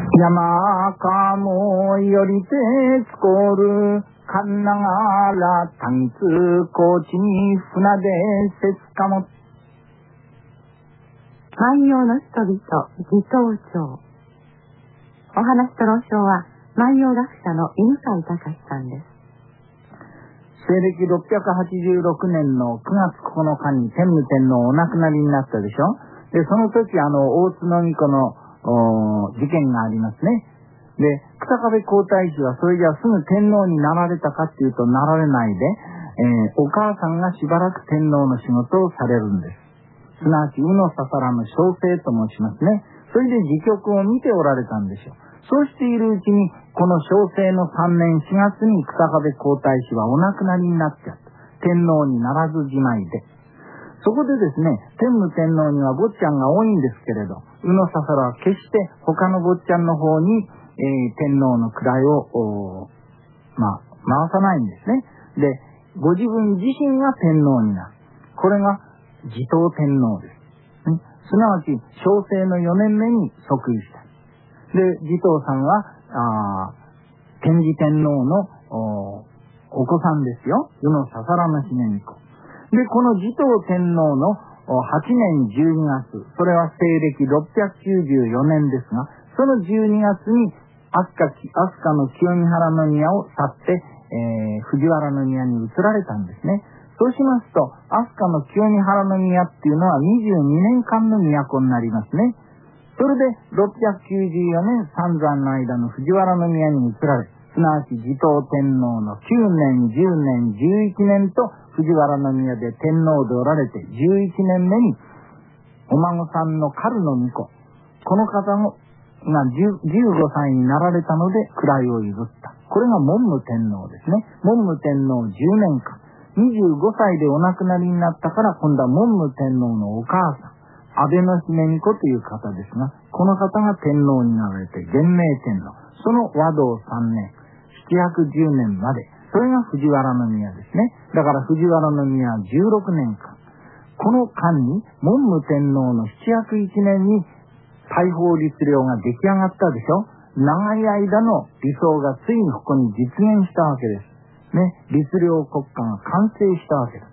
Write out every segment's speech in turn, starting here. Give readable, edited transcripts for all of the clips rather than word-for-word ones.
山かもよりてつこるかんながらたんつこちに船でせつかも。 万葉の人々地頭町。お話と論証は万葉学者の犬飼隆さんです。 西暦686年の9月9日に天武天皇お亡くなりになったでしょ。でその時大津の巫女の事件がありますね。で草壁皇太子はそれじゃすぐ天皇になられたかっていうとなられないで、お母さんがしばらく天皇の仕事をされるんです。すなわち鵜のささらの小生と申しますね。それで時局を見ておられたんでしょう。そうしているうちにこの小生の3年4月に草壁皇太子はお亡くなりになっちゃった。天皇にならずじまいで、そこでですね、天武天皇には坊ちゃんが多いんですけれど、鵜のささらは決して他の坊ちゃんの方に、天皇の位を回さないんですね。でご自分自身が天皇になる。これが持統天皇です、すなわち小生の4年目に即位した。で持統さんは天智天皇のお子さんですよ。鵜のささらの姫巫女で、この持統天皇の8年12月、それは西暦694年ですが、その12月に飛鳥の清見原の宮を去って、藤原の宮に移られたんですね。そうしますと、飛鳥の清見原の宮っていうのは22年間の都になりますね。それで694年三山の間の藤原の宮に移られ、すなわち持統天皇の9年、10年、11年と藤原の宮で天皇でおられて、11年目にお孫さんの狩野巫女、この方が15歳になられたので位を譲った。これが文武天皇ですね。文武天皇10年間、25歳でお亡くなりになったから、今度は文武天皇のお母さん、安倍の姫巫女という方ですが、この方が天皇になられて元明天皇、その和道3年、710年まで、それが藤原の宮ですね。だから藤原の宮は16年間。この間に文武天皇の701年に大法律令が出来上がったでしょ。長い間の理想がついにここに実現したわけですね。律令国家が完成したわけです。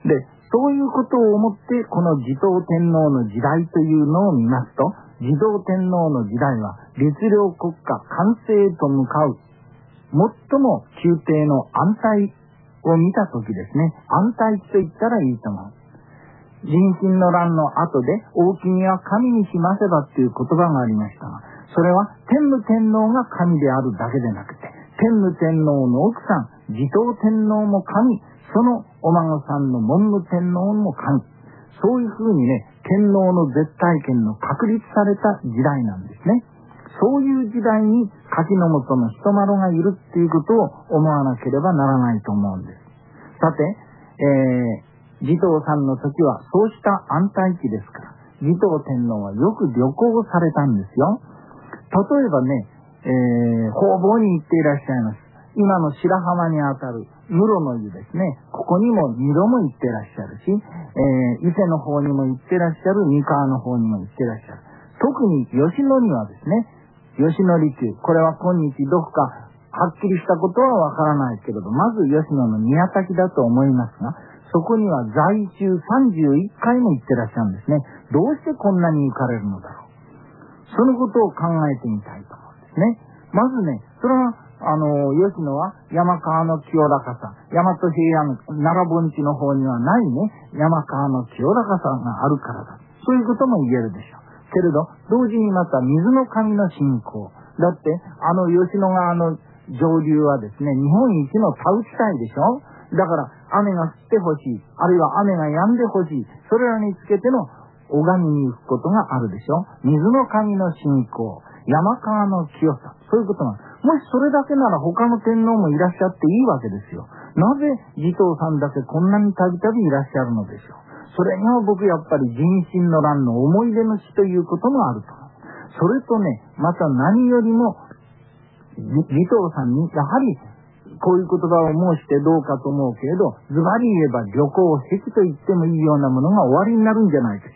でそういうことを思ってこの持統天皇の時代というのを見ますと、持統天皇の時代は律令国家完成へと向かう最も宮廷の安泰を見たときですね。安泰と言ったらいいと思う。人心の乱の後で王君は神にしませばという言葉がありましたが、それは天武天皇が神であるだけでなくて、天武天皇の奥さん持統天皇も神、そのお孫さんの文武天皇も神、そういうふうにね、天皇の絶対権の確立された時代なんですね。そういう時代に柿の本の人丸がいるっていうことを思わなければならないと思うんです。さて、持統さんの時はそうした安泰期ですから、持統天皇はよく旅行をされたんですよ。例えばね、方々に行っていらっしゃいます。今の白浜にあたる室の湯ですね。ここにも2度も行ってらっしゃるし、伊勢の方にも行ってらっしゃる、三河の方にも行ってらっしゃる。特に吉野にはですね、吉野離宮、これは今日どこかはっきりしたことはわからないけれど、まず吉野の宮滝だと思いますが、そこには在中31回も行ってらっしゃるんですね。どうしてこんなに行かれるのだろう。そのことを考えてみたいと思うんですね。まずね、それは吉野は山川の清らかさ、大和平野の奈良盆地の方にはないね、山川の清らかさがあるからだ。そういうことも言えるでしょう。けれど同時にまた水の神の信仰だって、吉野川の上流はですね、日本一の田打ち帯でしょ。だから雨が降ってほしい、あるいは雨が止んでほしい、それらにつけての拝みに行くことがあるでしょ。水の神の信仰、山川の清さ、そういうことが、もしそれだけなら他の天皇もいらっしゃっていいわけですよ。なぜ持統さんだけこんなにたびたびいらっしゃるのでしょう。それが僕やっぱり人心の乱の思い出の死ということもあると。それとね、また何よりも持統さんにやはりこういう言葉を申してどうかと思うけれど、ズバリ言えば旅行癖と言ってもいいようなものが終わりになるんじゃないかしら。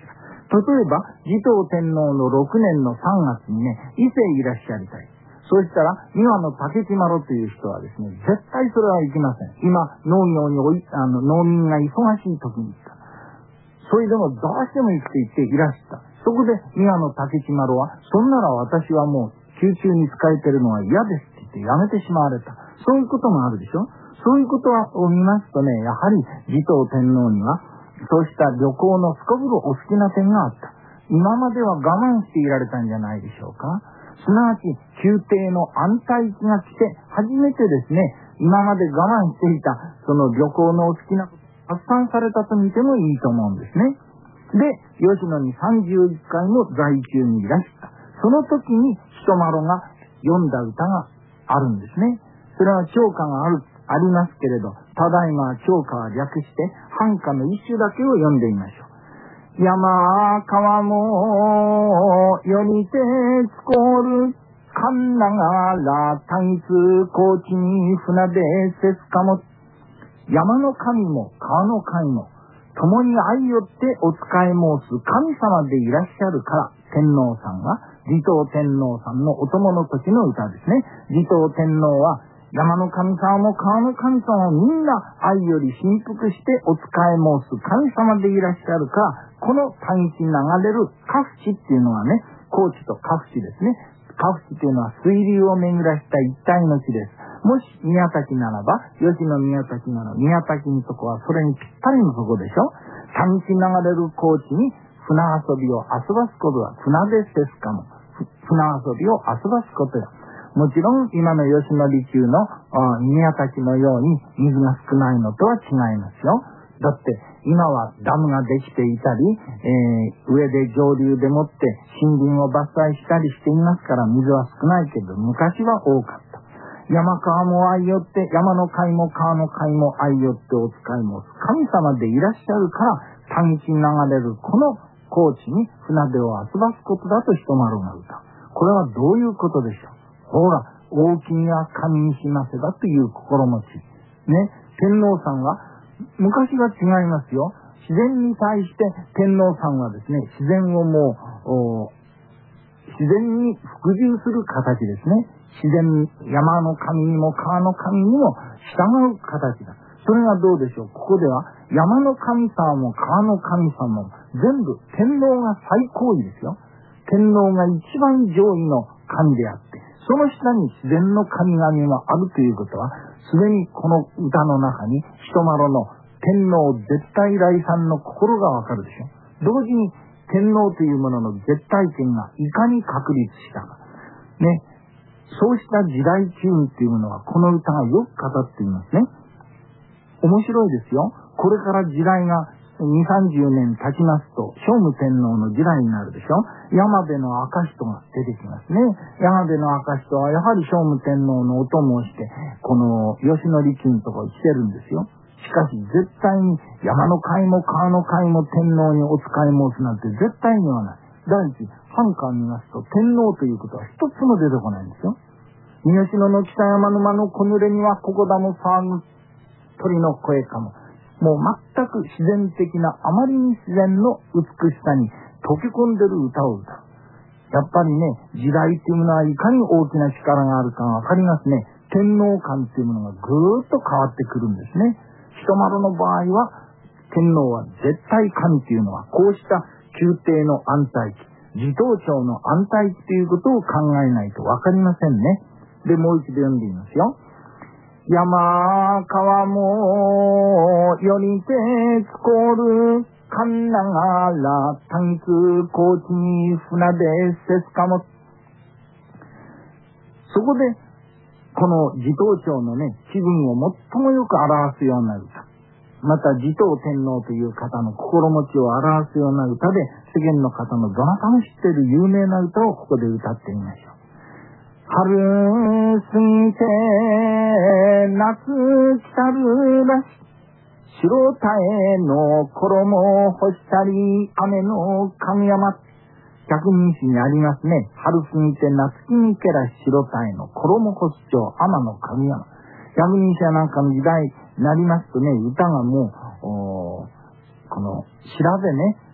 例えば、持統天皇の6年の3月にね、伊勢へいらっしゃりたい。そうしたら、三輪の竹千丸という人はですね、絶対それは行きません。今、農業に農民が忙しい時に行った。それでもどうしても行くと言っていらした。そこで三輪の竹千丸は、そんなら私はもう宮中に仕えてるのは嫌ですって言ってやめてしまわれた。そういうこともあるでしょ。そういうことを見ますとね、やはり持統天皇には、そうした旅行のすこぶるお好きな点があった。今までは我慢していられたんじゃないでしょうか。すなわち、宮廷の安泰期が来て、初めてですね、今まで我慢していた、その旅行のお好きなこと、発散されたと見てもいいと思うんですね。で、吉野に31回も在中にいらした。その時に、人丸が読んだ歌があるんですね。それは唱歌がありますけれど、ただいま唱歌は略して、半歌の一首だけを読んでみましょう。山川もよりてつこる神ながら単一高知に船でせすかも。山の神も川の神も共に相よってお仕え申す神様でいらっしゃるから、天皇さんは持統天皇さんのお供の時の歌ですね。持統天皇は山の神様も川の神様もみんな愛より振幅してお仕え申す神様でいらっしゃるから、この単一流れるカフチっていうのはね、高知とカフチですね。カフチというのは水流を巡らした一体の地です。もし宮崎ならば、吉野宮崎なら宮崎のとこはそれにぴったりのとこでしょ。単一流れる高知に船遊びを遊ばすことは船でせすかも。船遊びを遊ばすことよ。もちろん今の吉野離宮の宮崎のように水が少ないのとは違いますよ。だって今はダムができていたり、上で上流でもって森林を伐採したりしていますから水は少ないけど、昔は多かった。山川も愛よって、山の神も川の神も愛よってお使いも神様でいらっしゃるから、単一流れるこの高知に船出を遊ばすことだと人丸が歌う。これはどういうことでしょう。ほら、大きには神にしませだという心持ち。ね、天皇さんは、昔は違いますよ。自然に対して天皇さんはですね、自然をもう、自然に服従する形ですね。自然に、山の神にも川の神にも従う形だ。それがどうでしょう。ここでは、山の神様も川の神様も全部天皇が最高位ですよ。天皇が一番上位の神であって、その下に自然の神々もあるということは、すでにこの歌の中に人丸の天皇絶対来賛の心がわかるでしょ。同時に天皇というものの絶対権がいかに確立したか。ね。そうした時代機運というものはこの歌がよく語っていますね。面白いですよ。これから時代が2、30年経ちますと、聖武天皇の時代になるでしょ。山部の赤人が出てきますね。山部の赤人はやはり聖武天皇のお供をして、この吉野離宮のところに来てるんですよ。しかし絶対に山の神も川の神も天皇にお仕え申すなんて絶対にはない。第一、半漢見ますと天皇ということは一つも出てこないんですよ。三好の北山沼の小濡れにはここだも騒ぐ鳥の声かも。もう全く自然的な、あまりに自然の美しさに溶け込んでる歌を歌う。やっぱりね、時代っていうものはいかに大きな力があるかがわかりますね。天皇観っていうものがぐーっと変わってくるんですね。人丸の場合は、天皇は絶対神っていうのは、こうした宮廷の安泰期、持統庁の安泰期ということを考えないとわかりませんね。で、もう一度読んでみますよ。山川もよりてつこる神ながら単一高知に船でせすかも。そこでこの持統庁のね、気分を最もよく表すような歌、また持統天皇という方の心持ちを表すような歌で、世間の方のどなたも知っている有名な歌をここで歌ってみましょう。春過ぎて夏来たるらし、白鯛の衣干したり雨の神山。百人一首にありますね。春過ぎて夏来にけらし白鯛の衣干す町天の神山。百人一首なんかの時代になりますとね、歌がもうこの調べね、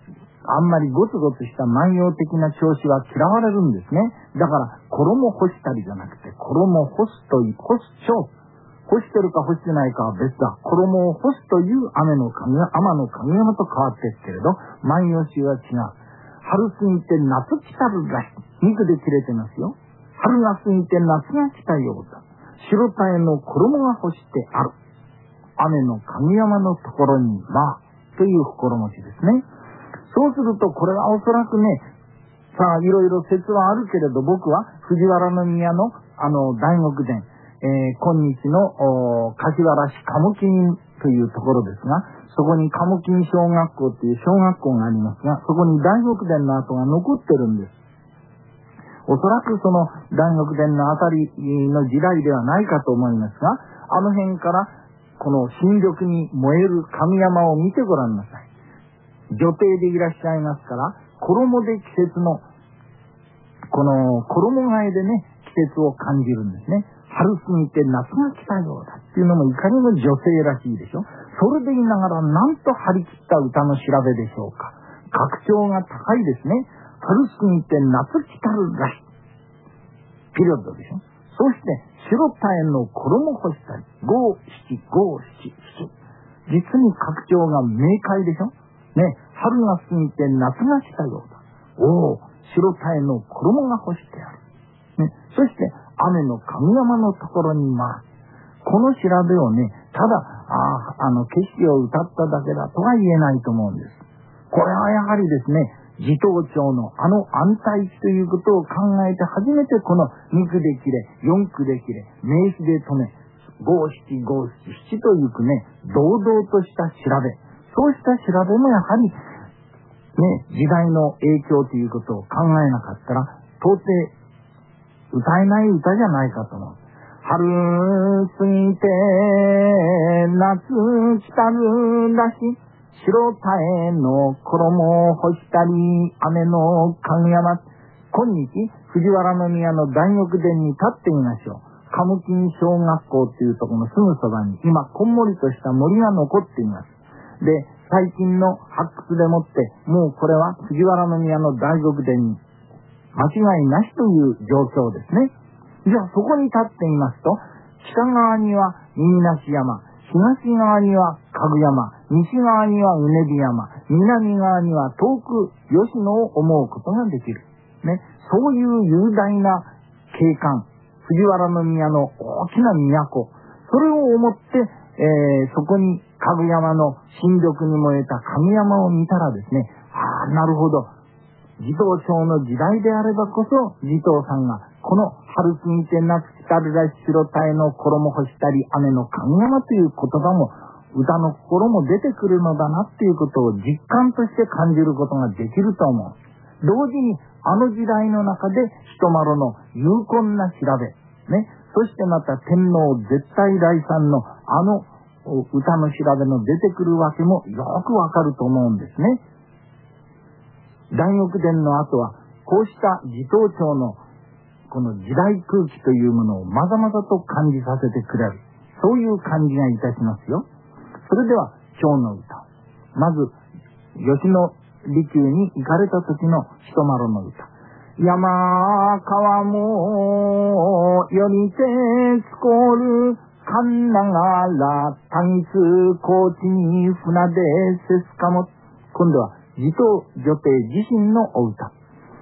あんまりゴツゴツした万葉的な調子は嫌われるんですね。だから衣干したりじゃなくて衣干すという干す調。干してるか干してないかは別だ。衣を干すという天の神山と変わっていくけれど、万葉集は違う。春過ぎて夏来たるがし、肉で切れてますよ。春が過ぎて夏が来たようだ。白たえの衣が干してある。雨の神山のところにまあという心持ちですね。そうするとこれはおそらくね、さあいろいろ説はあるけれど、僕は藤原宮の大極殿、今日の柏原市鴨金というところですが、そこに鴨金小学校という小学校がありますが、そこに大極殿の跡が残ってるんです。おそらくその大極殿のあたりの時代ではないかと思いますが、あの辺からこの新緑に燃える神山を見てごらんなさい。女帝でいらっしゃいますから、衣で季節のこの衣替えでね、季節を感じるんですね。春過ぎて夏が来たようだっていうのもいかにも女性らしいでしょ。それでいながらなんと張り切った歌の調べでしょうか。格調が高いですね。春過ぎて夏来たるらしピリオドでしょ。そして白たえの衣干したり五七五七七、実に格調が明快でしょね。春が過ぎて夏が来たようだ。おお、白たえの衣が干してある、ね。そして雨の神山のところにまあ、この調べをね、ただ景色を歌っただけだとは言えないと思うんです。これはやはりですね、地頭町の安泰地ということを考えて初めてこの2句で切れ、4句で切れ、名詞で止め、五七五七七という句ね、堂々とした調べ、そうした調べもやはりね、時代の影響ということを考えなかったら到底歌えない歌じゃないかと思う。春過ぎて夏来たるらし、白たえの衣を干したり雨の神山。今日藤原宮の大極殿に立ってみましょう。鴨金小学校というところのすぐそばに今こんもりとした森が残っています。で、最近の発掘でもってもうこれは藤原宮の大極殿に間違いなしという状況ですね。じゃあそこに立ってみますと、北側には耳なし山、東側にはかぐ山、西側にはうねび山、南側には遠く吉野を思うことができる、ね、そういう雄大な景観、藤原宮の大きな都、それを思って、そこにかぐ山の新緑に燃えた神山を見たらですね、なるほど、地頭町の時代であればこそ地頭さんがこの春過ぎて夏来たるらし白たえの衣干したり雨の神山という言葉も歌の心も出てくるのだなっていうことを実感として感じることができると思う。同時にあの時代の中で人丸の有根な調べ、ね、そしてまた天皇絶対来賛の歌の調べの出てくるわけもよくわかると思うんですね。大極殿の後はこうした地頭町のこの時代空気というものをまざまざと感じさせてくれる、そういう感じがいたしますよ。それでは今日の歌、まず吉野離宮に行かれた時の人丸の歌。山川もよりてつこる神ながら単数高知に船でせすかも。今度は地頭女帝自身のお歌。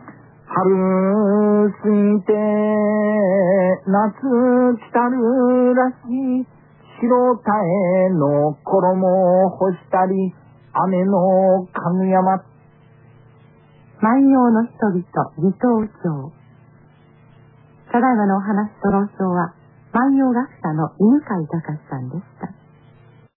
春過ぎて夏来たるらし、白たえの衣を干したり雨の神山。 万葉の人々、地頭町。ただいまのお話と論争は万葉学者の犬飼隆さんでした。